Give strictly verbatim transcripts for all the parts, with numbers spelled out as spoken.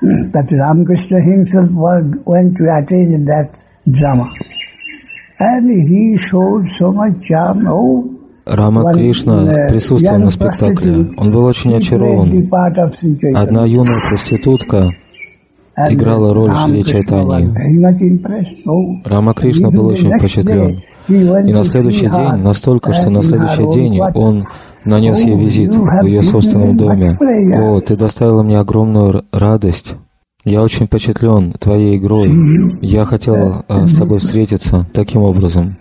that Ramakrishna himself went to attend that drama. And he showed so much charm. Oh, Рама Кришна присутствовал на спектакле. Он был очень очарован. Одна юная проститутка играла роль Шри Чайтаньи. Рама Кришна был очень впечатлен. И на следующий день, настолько, что на следующий день он нанес ей визит в ее собственном доме. «О, ты доставила мне огромную радость. Я очень впечатлен твоей игрой. Я хотел а, с тобой встретиться таким образом».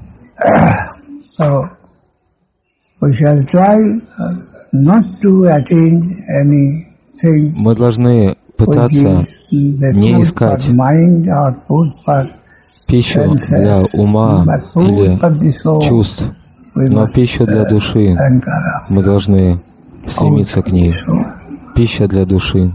Мы должны пытаться не искать пищу для ума или чувств, но пищу для души. Мы должны стремиться к ней. Пища для души.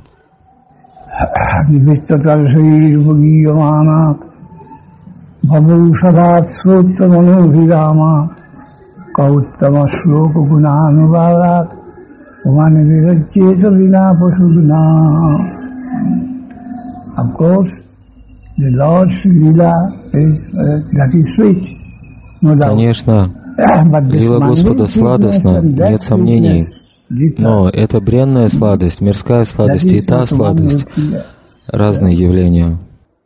Of course, the Lord's Lila is uh, that is sweet, no doubt. Конечно, лила Господа сладостна, нет сомнений. Но это бренная сладость, мирская сладость и та сладость — разные явления.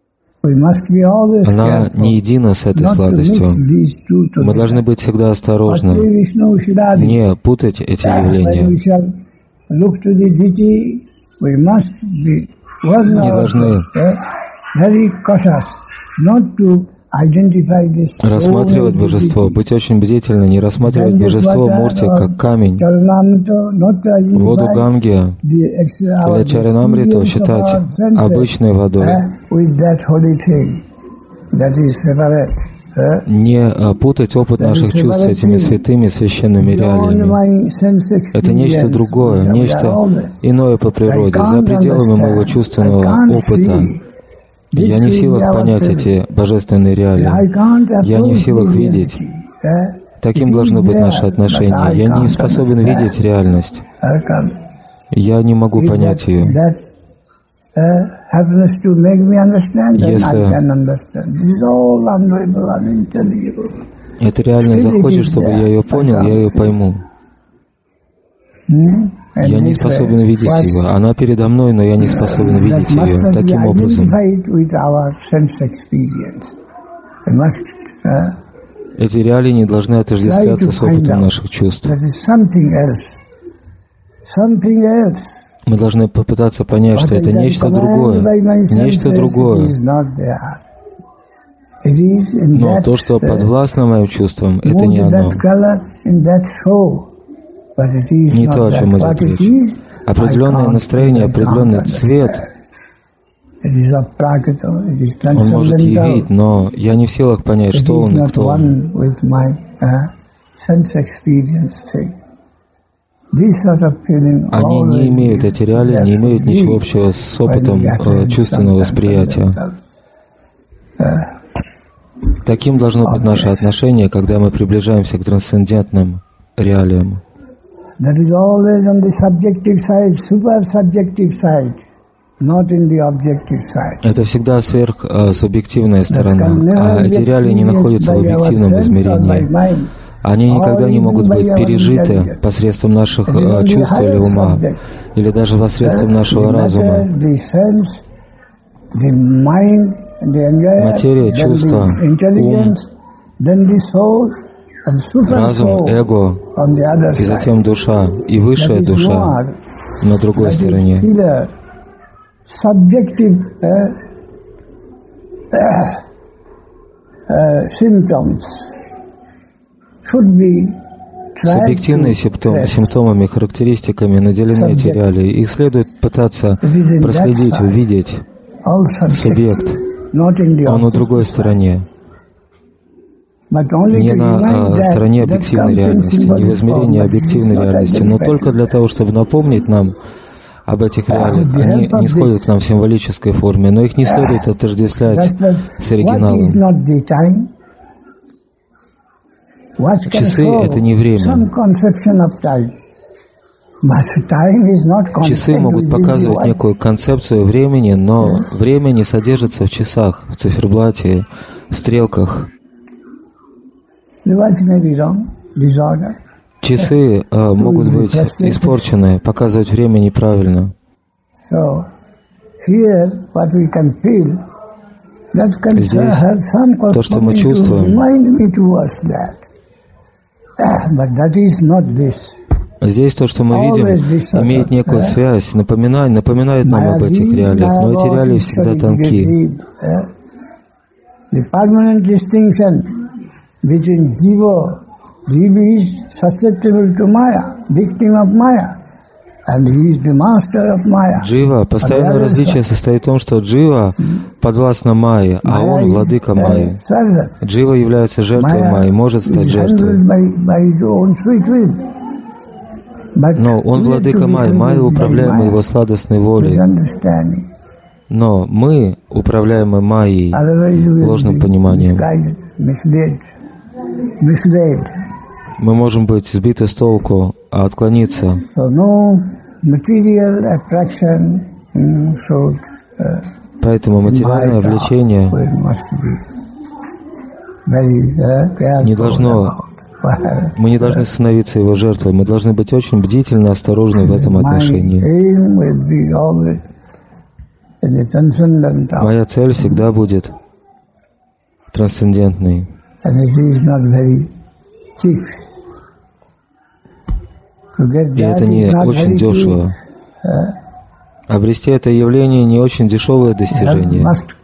Она не едина с этой сладостью. Мы должны быть всегда осторожны, не путать эти явления. Не должны рассматривать божество, быть очень бдительны, не рассматривать божество Мурти как камень, воду Ганги или Чаринамриту считать обычной водой. Не путать опыт наших чувств с этими святыми священными реалиями. Это нечто другое, нечто иное по природе, за пределами моего чувственного опыта. Я не в силах понять эти божественные реалии. Я не в силах видеть. Таким должно быть наше отношение. Я не способен видеть реальность. Я не могу понять ее. Если эта реальность захочет, чтобы я ее понял, я ее пойму. Я не способен видеть ее. Она передо мной, но я не способен видеть ее таким образом. Эти реалии не должны отождествляться с опытом наших чувств. Мы должны попытаться понять, что это нечто другое, нечто другое. Но то, что подвластно моим чувствам, это не оно. Не то, о чем идет речь. Определенное настроение, определенный цвет он может явить, но я не в силах понять, что он и кто он. Они не имеют, эти реалии не имеют ничего общего с опытом э, чувственного восприятия. Таким должно быть наше отношение, когда мы приближаемся к трансцендентным реалиям. Это всегда сверхсубъективная сторона, а эти реалии не находятся в объективном измерении. Они никогда не могут быть пережиты посредством наших э, чувств или ума, или даже посредством нашего разума. Материя, чувства, ум, разум, эго, и затем душа, и высшая душа на другой стороне. Субъективные симптомы, симптомами, характеристиками наделены эти реалии. Их следует пытаться проследить, увидеть. Субъект, он на другой стороне. Не на а, стороне объективной реальности, не в измерении объективной реальности, но только для того, чтобы напомнить нам об этих реалиях. Они не сходят к нам в символической форме, но их не следует отождествлять с оригиналом. Часы — это не время. Часы могут показывать некую концепцию времени, но время не содержится в часах, в циферблате, в стрелках. Часы э, могут быть испорчены, показывать время неправильно. Здесь то, что мы чувствуем, здесь то, что мы видим, имеет некую связь, напоминает, напоминает нам об этих реалиях, но эти реалии всегда тонки. Джива, постоянное различие состоит в том, что Джива подвластна Майе, а он владыка Майи. Джива является жертвой Майи, может стать жертвой. Но он владыка Майи, Майя управляема его сладостной волей. Но мы, управляемы Майей, ложным пониманием, мы можем быть сбиты с толку, а отклониться. Поэтому материальное влечение не должно, мы не должны становиться его жертвой, мы должны быть очень бдительны и осторожны в этом отношении. Моя цель всегда будет трансцендентной. И это не очень дешево. Обрести это явление не очень дешевое достижение.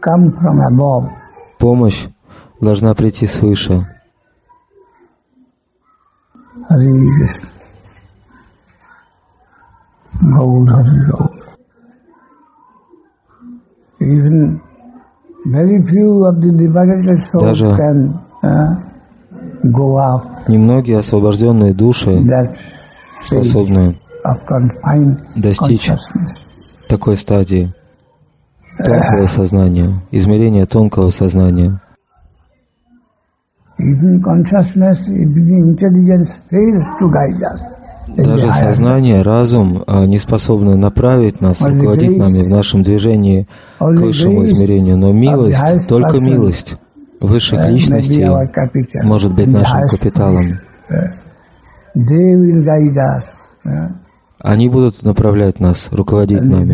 Помощь должна прийти свыше. Даже немногие освобожденные души способны достичь такой стадии тонкого сознания, измерения тонкого сознания. Даже сознание, разум не способны направить нас, руководить нами в нашем движении к высшему измерению, но милость, только милость высших личностей может быть нашим капиталом. Они будут направлять нас, руководить нами.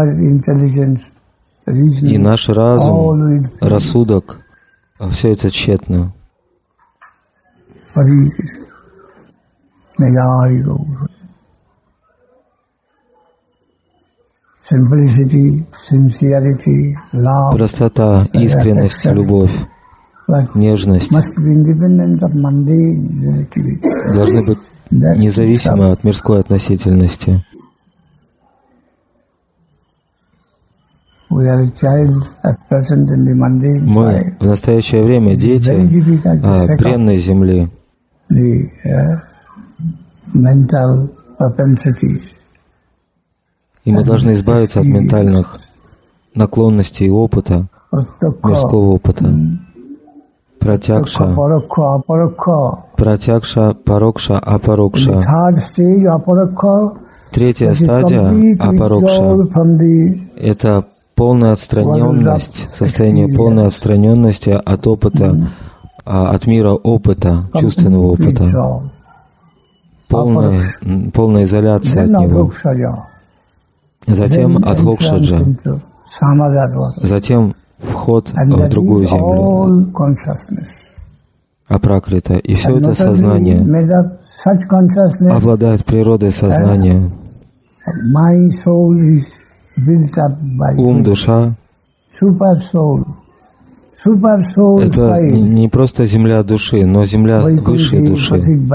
И наш разум, рассудок, все это тщетно. Простота, искренность, любовь, нежность должны быть независимы от мирской относительности. Мы в настоящее время дети а, бренной земли. И мы должны избавиться от ментальных наклонностей и опыта, мирского опыта. Пратякша, пратякша, парокша, апарокша. Третья стадия апарокша — это полная отстраненность, состояние полной отстраненности от опыта, от мира опыта, чувственного опыта. Полная, полная изоляция от него. Затем адхокшаджа. Затем вход в другую землю, апракрита. И все это сознание обладает природой сознания. Ум, душа — это не просто земля души, но земля высшей души.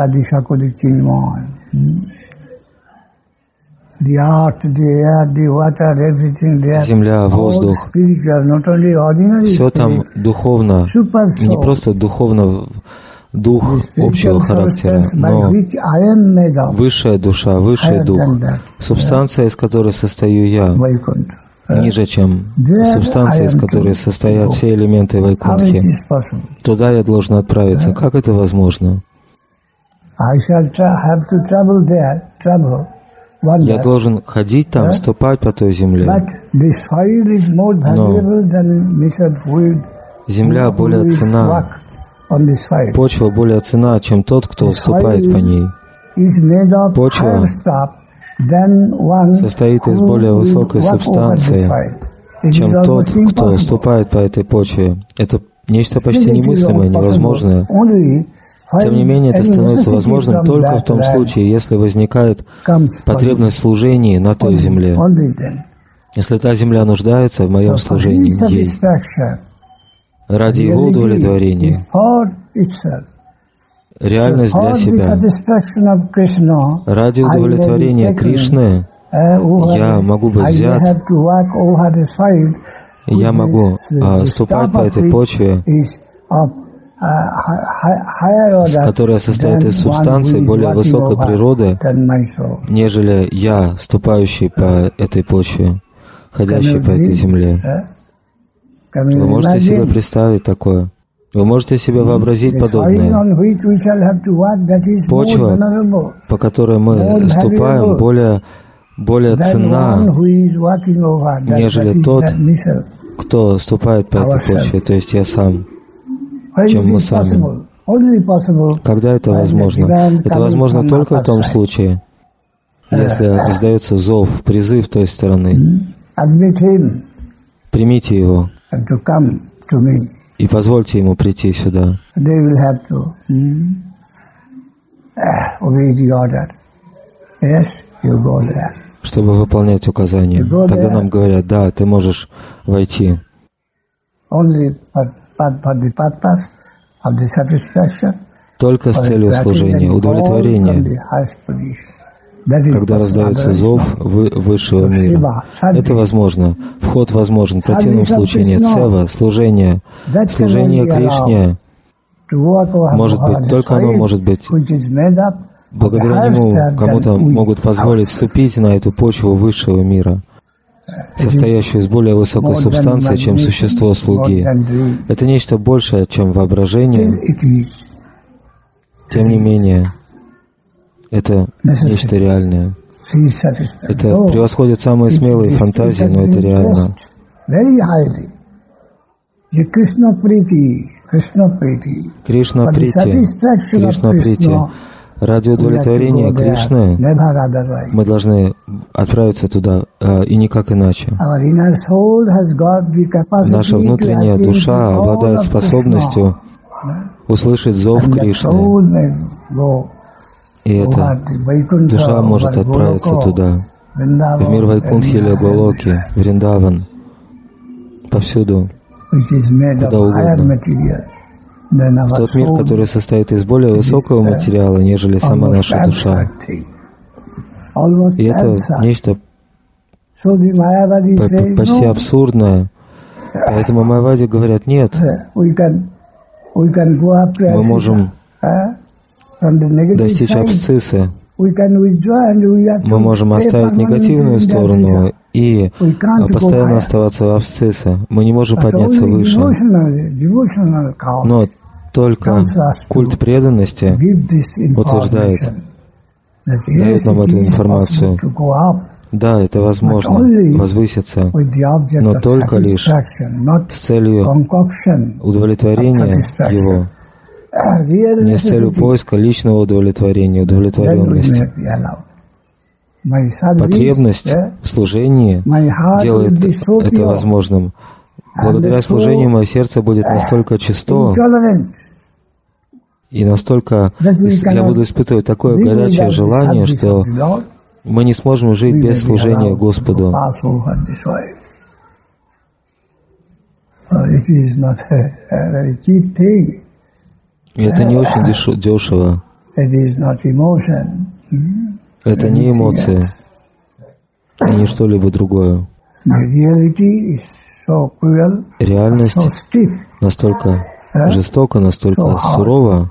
Земля, воздух, все там духовно, и не просто духовно, дух общего характера, но высшая душа, высший дух, субстанция, из которой состою я, ниже, чем субстанция, из которой состоят все элементы Вайкунтхи. Туда я должен отправиться. Как это возможно? Я должен ходить там, ступать по той земле. Но земля более ценна, почва более ценна, чем тот, кто ступает по ней. Почва состоит из более высокой субстанции, чем тот, кто ступает по этой почве. Это нечто почти немыслимое, невозможное. Тем не менее, это становится возможным только в том случае, если возникает потребность в служении на той земле. Если та земля нуждается в моем служении ей, ради его удовлетворения, реальность для себя, ради удовлетворения Кришны, я могу быть взят, я могу а, ступать по этой почве, которая состоит из субстанции более высокой природы, нежели я, ступающий по этой почве, ходящий по этой земле. Вы можете себе представить такое? Вы можете себе вообразить подобное? Почва, по которой мы ступаем, более, более ценна, нежели тот, кто ступает по этой почве, то есть я сам, чем мы сами. Когда это возможно? Это возможно только в том случае, если раздается зов, призыв той стороны. Примите его и позвольте ему прийти сюда. Чтобы выполнять указания. Тогда нам говорят, да, ты можешь войти. Только с целью служения, удовлетворения, когда раздается зов высшего мира. Это возможно. Вход возможен. В противном случае нет. Сева, служение, служение Кришне, может быть, только оно может быть. Благодаря нему кому-то могут позволить вступить на эту почву высшего мира, состоящую из более высокой субстанции, чем существо слуги. Это нечто большее, чем воображение. Тем не менее, это нечто реальное. Это превосходит самые смелые фантазии, но это реально. Кришна Прити, Кришна Прити. Ради удовлетворения Кришны мы должны отправиться туда, и никак иначе. Наша внутренняя душа обладает способностью услышать зов Кришны. И эта душа может отправиться туда, в мир Вайкунтхи или Голоки, Вриндаван, повсюду, куда угодно. В тот мир, который состоит из более высокого материала, нежели сама наша душа. И это нечто почти абсурдное. Поэтому майявади говорят, нет, мы можем достичь абсциссы. Мы можем оставить негативную сторону и постоянно оставаться в абсциссе. Мы не можем подняться выше. Но только культ преданности утверждает, дает нам эту информацию. Да, это возможно, возвыситься, но только лишь с целью удовлетворения его, не с целью поиска личного удовлетворения, удовлетворенности. Потребность в служении делает это возможным. Благодаря служению мое сердце будет настолько чисто, и настолько я буду испытывать такое горячее желание, что мы не сможем жить без служения Господу. И это не очень дешево. Это не эмоции и не что-либо другое. Реальность настолько жестока, настолько сурова,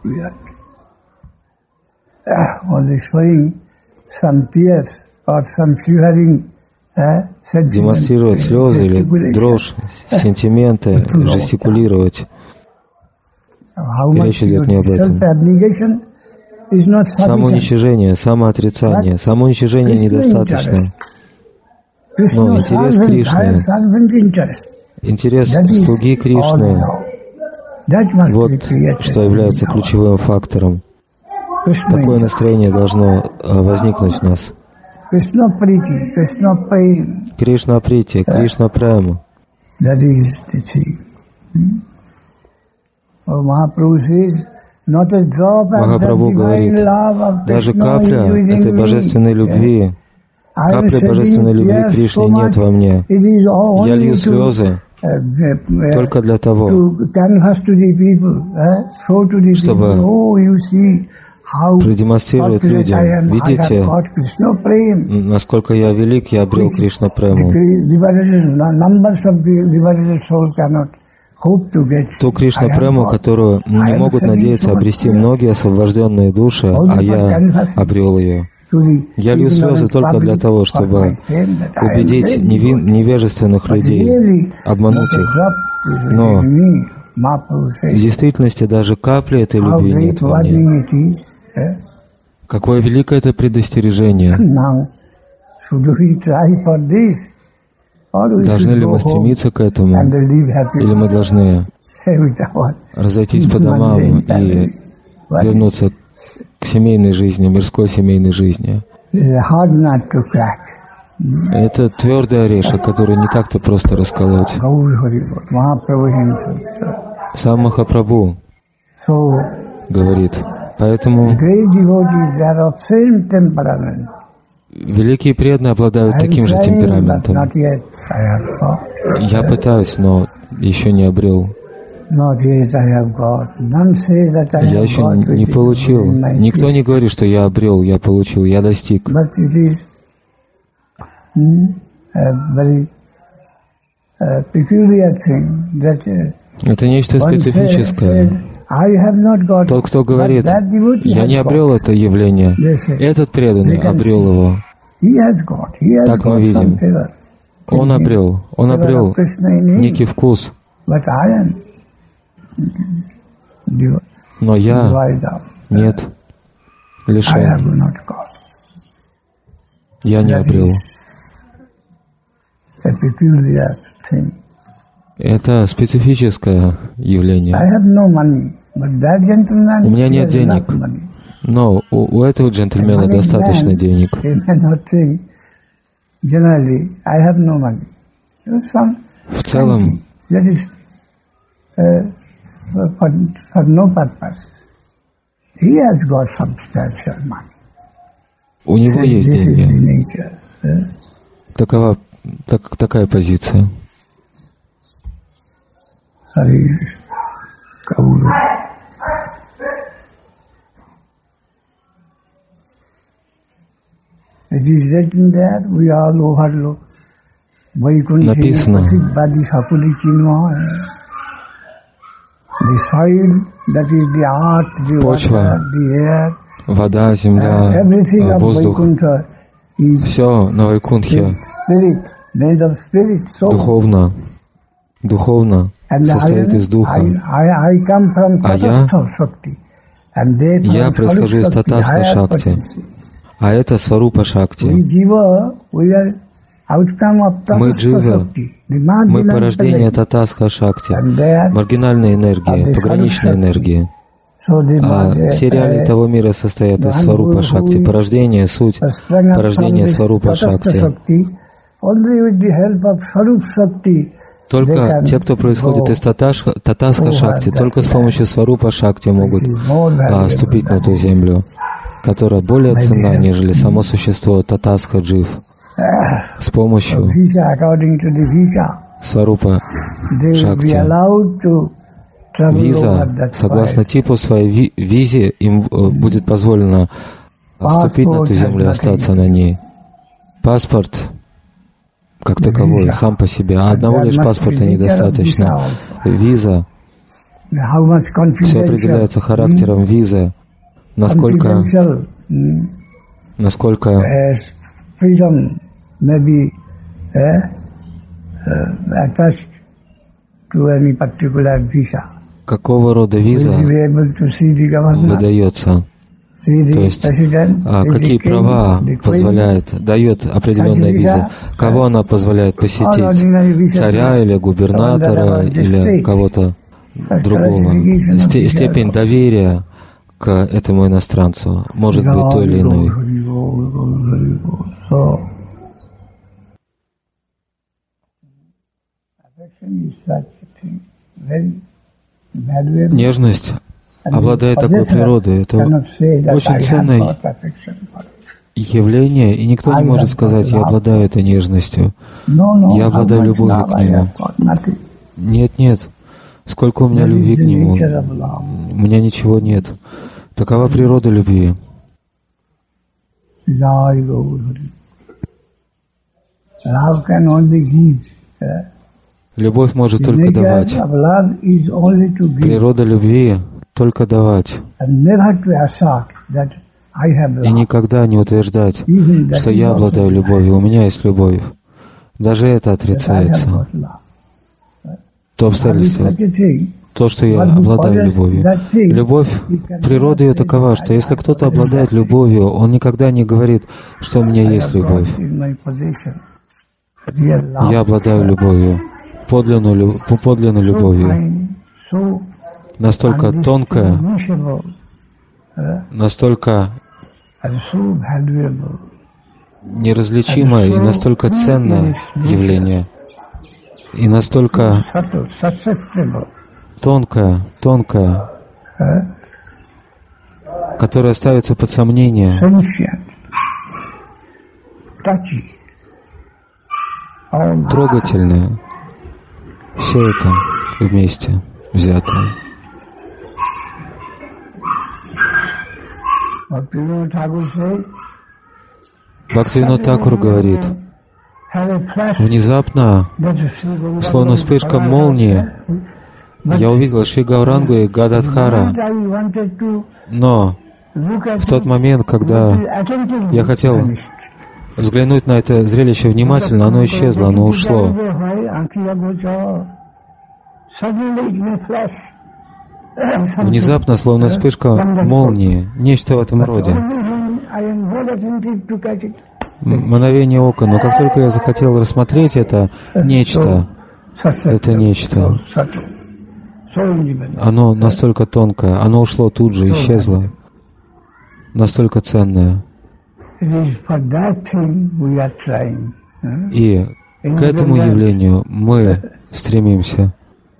демонстрировать слезы или дрожь, сентименты, жестикулировать. И речь идет не об этом. Самоуничижение, самоотрицание. Самоуничижение недостаточно. Но интерес Кришны, интерес слуги Кришны, вот что является ключевым фактором. Такое настроение должно возникнуть в нас. Кришна Прити, Кришна Према. Махапрабху говорит, даже капля этой божественной любви, капли божественной любви Кришны нет во мне. Я лью слезы только для того, чтобы продемонстрировать людям, видите, насколько я велик, я обрел Кришна Прему. Ту Кришна Прему, которую не могут надеяться обрести многие освобожденные души, а я обрел ее. Я лью слезы только для того, чтобы убедить невин, невежественных людей, обмануть их. Но в действительности даже капли этой любви нет во мне. Какое великое это предостережение! Должны ли мы стремиться к этому, или мы должны разойтись по домам и вернуться к семейной жизни, мирской семейной жизни? Это твердый орешек, который не так-то просто расколоть. Сам Махапрабху говорит, поэтому великие преданные обладают таким же темпераментом. Я пытаюсь, но еще не обрел. Я еще не получил. Никто не говорит, что я обрел, я получил, я достиг. Это нечто специфическое. Тот, кто говорит, я не обрел это явление, этот преданный обрел его. Так мы видим. Он обрел, он обрел некий вкус. Но я нет, лишен. Я не обрел. Это специфическое явление. У меня нет денег, но у, у этого джентльмена достаточно денег. В целом, у него есть деньги. Такова, так, такая позиция. Написано, почва, вода, земля, воздух, все на Вайкунтхе духовно, духовно состоит из духа. А я, я происхожу из Татастха Шакти, а это Сварупа Шакти. Мы дживы, мы порождение Татастха Шакти, маргинальной энергии, пограничной энергии. А все реалии того мира состоят из Сварупа Шакти, порождение, суть, порождение Сварупа Шакти. Только те, кто происходит из Татастха Шакти, только с помощью Сварупа Шакти могут а, ступить на ту землю, которая более ценна, нежели само существо Татастха Джив. С помощью Сварупа Шакти. Виза, согласно типу своей визе, им будет позволено вступить на ту землю и остаться на ней. Паспорт, как таковой, сам по себе, а одного лишь паспорта недостаточно. Виза, все определяется характером визы, насколько, насколько какого рода виза выдается. То есть, а какие права позволяет, дает определенная виза? Кого она позволяет посетить? Царя или губернатора или кого-то другого? Сте- степень доверия к этому иностранцу может быть той или иной. Нежность обладает такой природой. Это очень ценное явление, и никто не может сказать: я обладаю этой нежностью, я обладаю любовью к нему. Нет, нет. Сколько у меня любви к нему, у меня ничего нет. Такова природа любви. Любовь может только давать. Природа любви — только давать. И никогда не утверждать, что я обладаю любовью, у меня есть любовь. Даже это отрицается. То обстоятельство, то, что я обладаю любовью. Любовь, природа ее такова, что если кто-то обладает любовью, он никогда не говорит, что у меня есть любовь. Я обладаю любовью, подлинную, подлинной любовью, настолько тонкая, настолько неразличимое и настолько ценное явление, и настолько тонкое, тонкое, которое ставится под сомнение, трогательное, все это вместе взятое. Бхактивинод Тхакур говорит: внезапно, словно вспышка молнии, я увидел Шри Гаурангу и Гададхара, но в тот момент, когда я хотел взглянуть на это зрелище внимательно, оно исчезло, оно ушло. Внезапно, словно вспышка молнии, нечто в этом роде. Мгновение ока, но как только я захотел рассмотреть это нечто, это нечто, оно настолько тонкое, оно ушло тут же, исчезло, настолько ценное. И к этому явлению мы стремимся.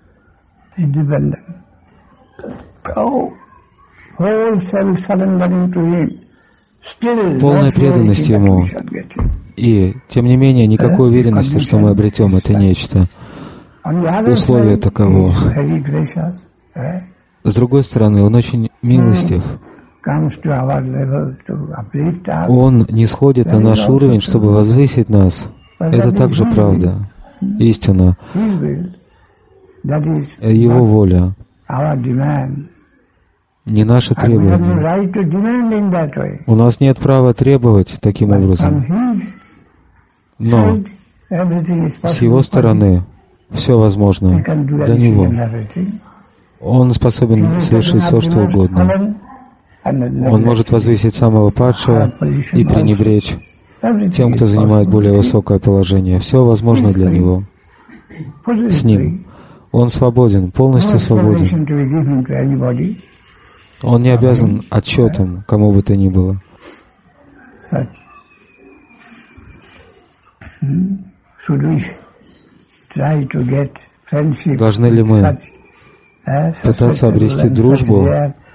Полная преданность Ему. И, тем не менее, никакой уверенности, что мы обретем это нечто. Условие таково. С другой стороны, Он очень милостив. Он не сходит на наш уровень, чтобы возвысить нас. Это также правда, истина. Его воля, не наше требование. У нас нет права требовать таким образом. Но с Его стороны все возможно для Него. Он способен совершить все, что угодно. Он может возвысить самого падшего и пренебречь тем, кто занимает более высокое положение. Все возможно для Него. С Ним. Он свободен, полностью свободен. Он не обязан отчетом кому бы то ни было. Должны ли мы пытаться обрести дружбу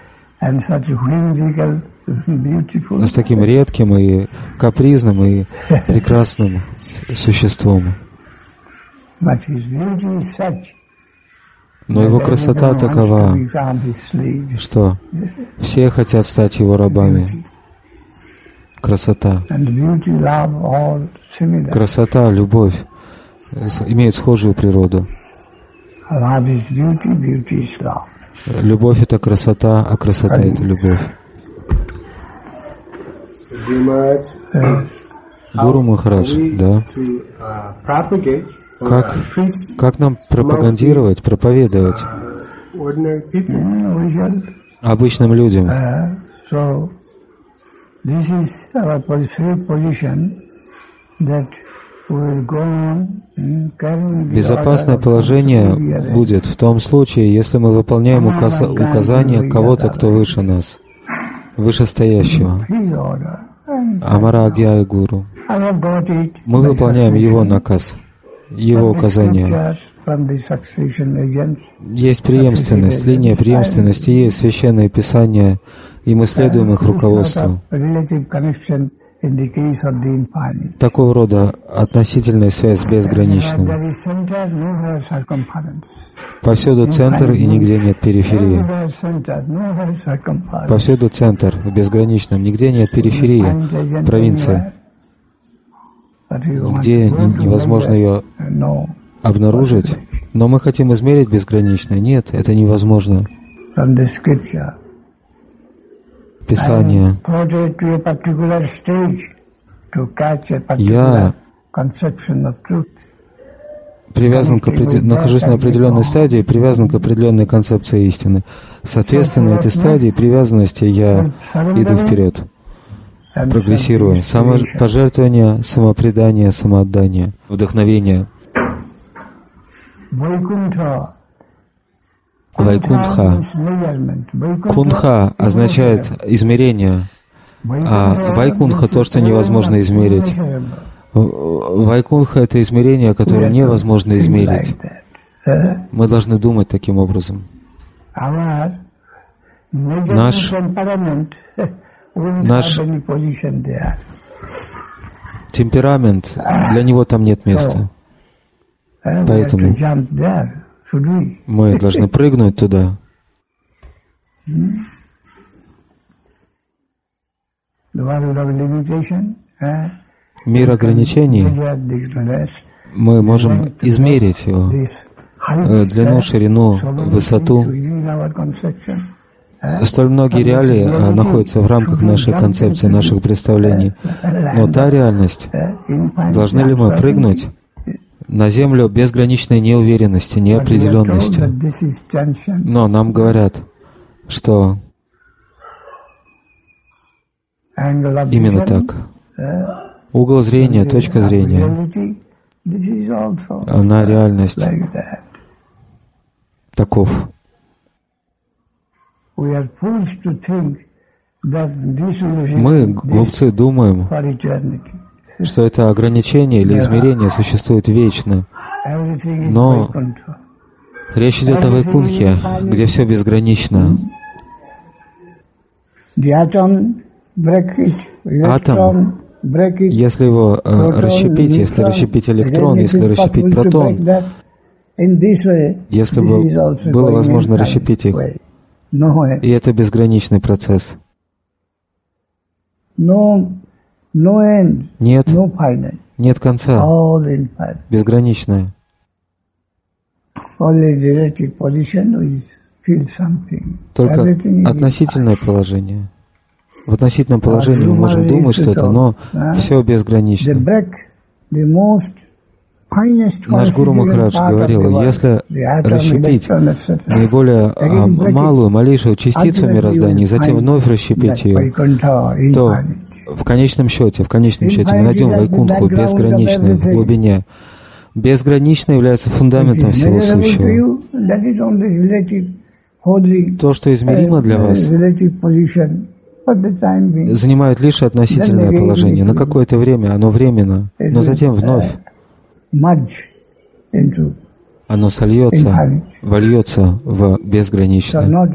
с таким редким и капризным и прекрасным существом? Но Его красота такова, что все хотят стать Его рабами. Красота. Красота, любовь имеют схожую природу. Любовь — это красота, а красота — это любовь. Гуру Махарадж, да? Как, как нам пропагандировать, проповедовать обычным людям? Безопасное положение будет в том случае, если мы выполняем указ... указания кого-то, кто выше нас, вышестоящего, Амара Агья и Гуру. Мы выполняем его наказ, его указания. Есть преемственность, линия преемственности, есть священные писания, и мы следуем их руководству. Такого рода относительная связь безгранична. Повсюду центр, и нигде нет периферии. Повсюду центр, в безграничном, нигде нет периферии, провинции. Нигде невозможно ее обнаружить. Но мы хотим измерить безграничное. Нет, это невозможно. Писание. Я привязан к определ... нахожусь на определенной стадии, привязан к определенной концепции истины. Соответственно, этой стадии привязанности я иду вперед, прогрессирую. Самопожертвование, самопредание, самоотдание, вдохновение. Вайкунтха. Кунха означает измерение, а вайкунха — то, что невозможно измерить. Вайкунха — это измерение, которое невозможно измерить. Мы должны думать таким образом. Наш, наш темперамент, для него там нет места. Поэтому мы должны прыгнуть туда. Мир ограничений, мы можем измерить его, длину, ширину, высоту. Столь многие реалии находятся в рамках нашей концепции, наших представлений. Но та реальность, должны ли мы прыгнуть на землю безграничной неуверенности, неопределенности? Но нам говорят, что именно так. Угол зрения, точка зрения, она реальность. Таков. Мы, глупцы, думаем, что это ограничение или измерение существует вечно. Но речь идет о Вайкунхе, где все безгранично. Атом, если его э, расщепить, если расщепить электрон, если расщепить протон, если бы было возможно расщепить их, и это безграничный процесс. Нет, нет конца, безграничное. Только относительное положение. В относительном положении мы можем думать что-то, но все безгранично. Наш Гуру Махарадж говорил, если расщепить наиболее а, малую, малейшую частицу мироздания и затем вновь расщепить ее, то в конечном счете, в конечном счете мы найдем Вайкунху безграничную в глубине. Безгранично является фундаментом всего сущего. То, что измеримо для вас, занимает лишь относительное положение. На какое-то время оно временно, но затем вновь оно сольется, вольется в безграничное.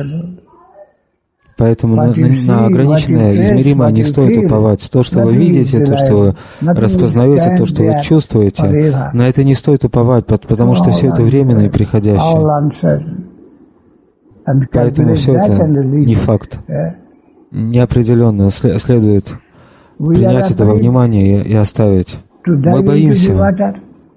Поэтому на, на, на ограниченное, измеримое не стоит уповать. То, что вы видите, то, что вы распознаете, то, что вы чувствуете, на это не стоит уповать, потому что все это временно и приходящее. Поэтому все это не факт. Неопределенно следует принять это во внимание и, и оставить. Мы боимся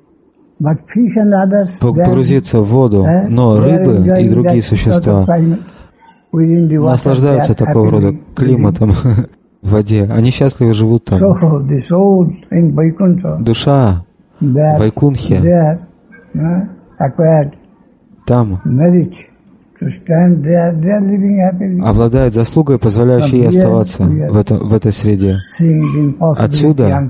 погрузиться в воду, но рыбы и другие существа наслаждаются такого рода климатом в воде. Они счастливо живут там. Душа в Вайкунхе там обладает заслугой, позволяющей ей оставаться в, это, в этой среде. Отсюда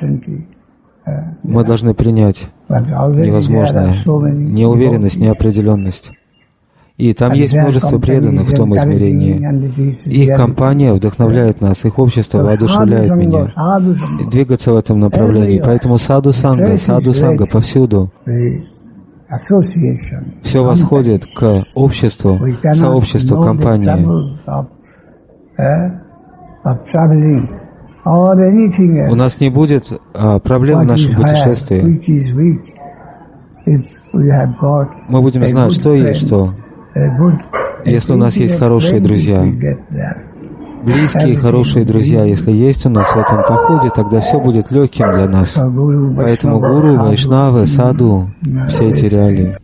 мы должны принять невозможное, неуверенность, неопределенность. И там есть множество преданных в том измерении. Их компания вдохновляет нас, их общество воодушевляет меня двигаться в этом направлении. Поэтому саду-санга, саду-санга повсюду. Все восходит к обществу, сообществу, компании. У нас не будет а, проблем в нашем путешествии. Мы будем знать, что есть что. Если у нас есть хорошие друзья, близкие, хорошие друзья, если есть у нас в этом походе, тогда все будет легким для нас. Поэтому гуру, вайшнавы, саду, все эти реалии.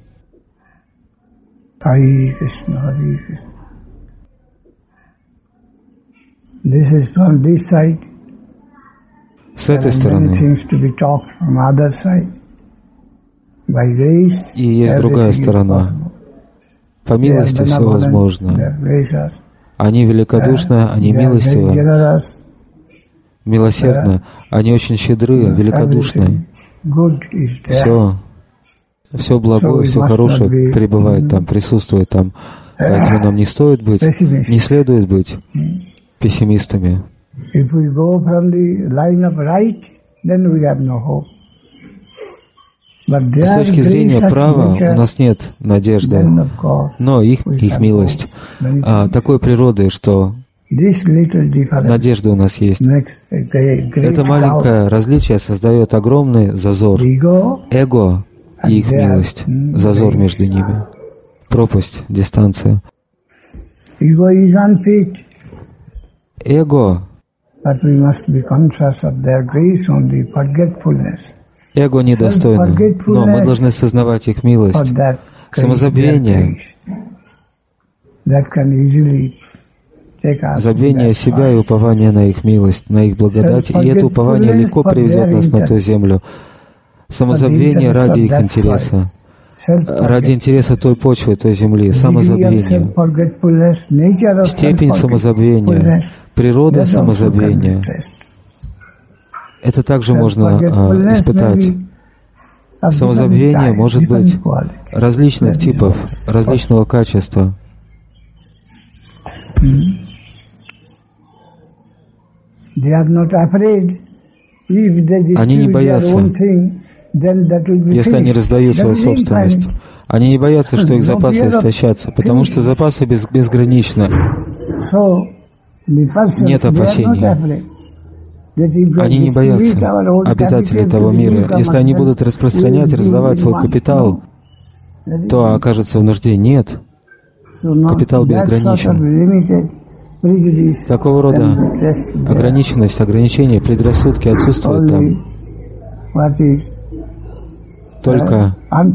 С этой стороны. И есть другая сторона. По милости все возможно. Они великодушны, они милостивы, милосердны, они очень щедры, великодушны. Все, все благое, все хорошее пребывает там, присутствует там. Поэтому нам не стоит быть, не следует быть пессимистами. С точки зрения права у нас нет надежды, но их, их милость а, такой природы, что надежда у нас есть. Это маленькое различие создает огромный зазор. Эго и их милость, зазор между ними, пропасть, дистанция. Эго. Эго недостойно, но мы должны сознавать их милость, самозабвение, забвение себя и упование на их милость, на их благодать, и это упование легко приведет нас на ту землю. Самозабвение ради их интереса, ради интереса той почвы, той земли, самозабвение, степень самозабвения, природа самозабвения. Это также можно а, испытать. Самозабвение может быть различных типов, различного качества. Они не боятся, если они раздают свою собственность. Они не боятся, что их запасы истощатся, потому что запасы без, безграничны. Нет опасений. Они не боятся обитателей того мира. Если они будут распространять, раздавать свой капитал, то окажутся в нужде. Нет. Капитал безграничен. Такого рода ограниченность, ограничения, предрассудки отсутствуют там. Только,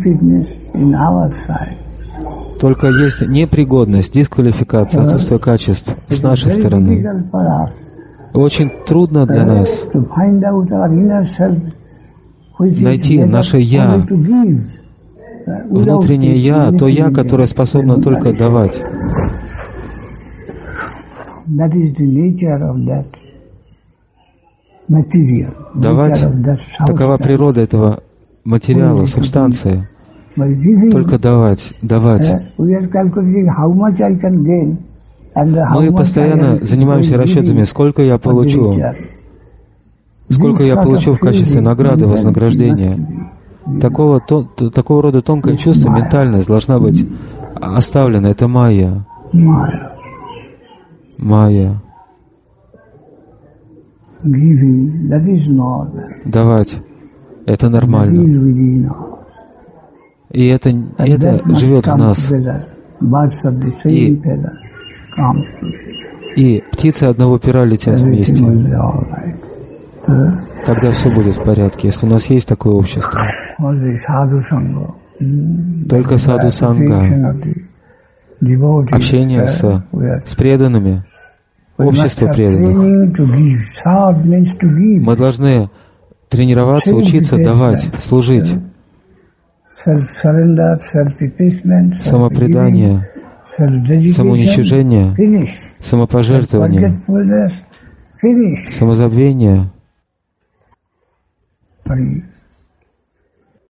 только есть непригодность, дисквалификация, отсутствие качеств с нашей стороны. Очень трудно для нас найти наше «Я», внутреннее «Я», то «Я», которое способно только давать. Давать — такова природа этого материала, субстанции. Только давать, давать. Мы постоянно занимаемся расчетами, сколько я получу, сколько я получу в качестве награды, вознаграждения. Такого, то, такого рода тонкое чувство, ментальность должна быть оставлена. Это майя. Майя. Давать. Это нормально. И это, это живет в нас. И, и птицы одного пера летят вместе. Тогда все будет в порядке, если у нас есть такое общество. Только саду-санга, общение с, с преданными, общество преданных. Мы должны тренироваться, учиться давать, служить. Самопредание, самоуничижение, самопожертвование, самозабвение